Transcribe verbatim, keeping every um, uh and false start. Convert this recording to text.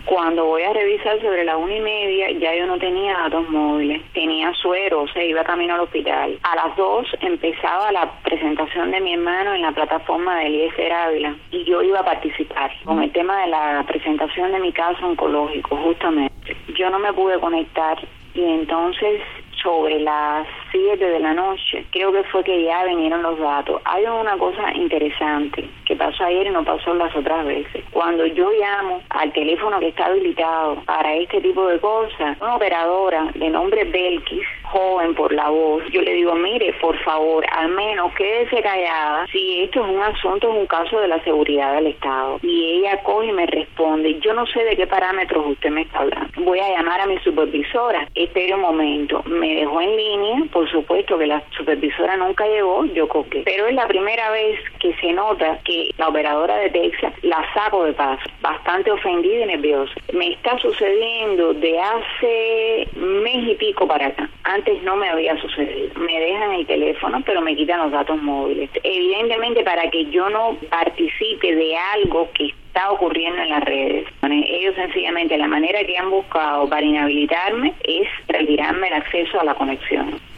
Cuando voy a revisar sobre la una y media, ya yo no tenía datos móviles, tenía suero, o sea, iba camino al hospital. A las dos empezaba la presentación de mi hermano en la plataforma de Eliezer Ávila y yo iba a participar con el tema de la presentación de mi caso oncológico, justamente. Yo no me pude conectar y entonces sobre las siete de la noche, creo que fue que ya vinieron los datos. Hay una cosa interesante que pasó ayer y no pasó las otras veces. Cuando yo llamo al teléfono que está habilitado para este tipo de cosas, una operadora de nombre Belkis, joven por la voz, yo le digo, mire, por favor, al menos quédese callada si esto es un asunto, es un caso de la seguridad del Estado. Y ella coge y me responde, yo no sé de qué parámetros usted me está hablando. Voy a llamar a mi supervisora. Espere un momento. Me dejó en línea, por supuesto que la supervisora nunca llegó, yo coqué. Pero es la primera vez que se nota que la operadora de Texas la saco de paso, bastante ofendida y nerviosa. Me está sucediendo de hace mes y pico para acá. Antes no me había sucedido. Me dejan el teléfono, pero me quitan los datos móviles. Evidentemente, para que yo no participe de algo que está ocurriendo en las redes. Ellos sencillamente, la manera que han buscado para inhabilitarme es retirarme el acceso a la conexión.